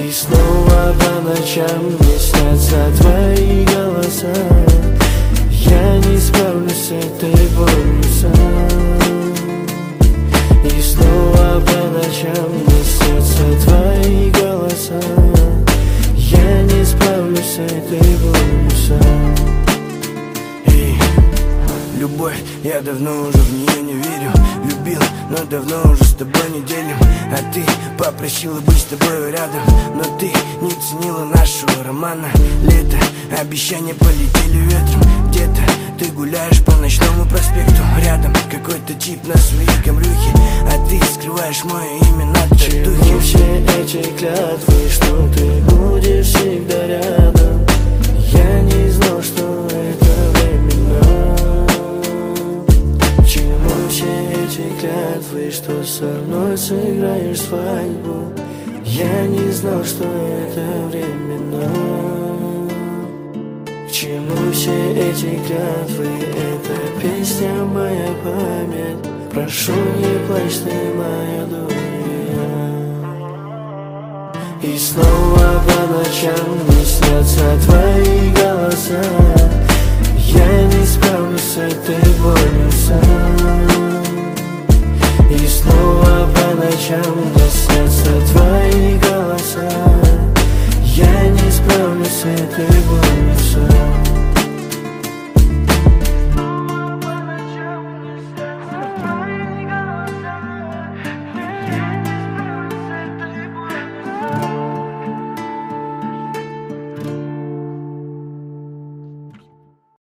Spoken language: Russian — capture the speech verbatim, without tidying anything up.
И снова по ночам мне снятся твои голоса. Я не справлюсь с этой болью сам. И снова по ночам мне снятся твои голоса. Я не справлюсь с этой болью сам. Эй, любовь, я давно уже в нее не верю. Любил, но давно уже с тобой не делим. А ты попросила быть с тобой рядом, но ты не ценила нашего романа. Лето, обещания полетели ветром. Где-то ты гуляешь по ночному проспекту. Рядом какой-то тип на своей камрюхе, а ты скрываешь мое имя на татухе. Чему все эти клятвы, что ты будешь всегда рядом? Я не знал, что это временно. Чему все эти клятвы, что со мной сыграешь свадьбу? Я не знал, что это временно. К чему все эти клятвы? Это песня моя память. Прошу, не плачь ты, моя дуня. И снова по ночам мне снятся твои голоса. Я не справлюсь с этой болью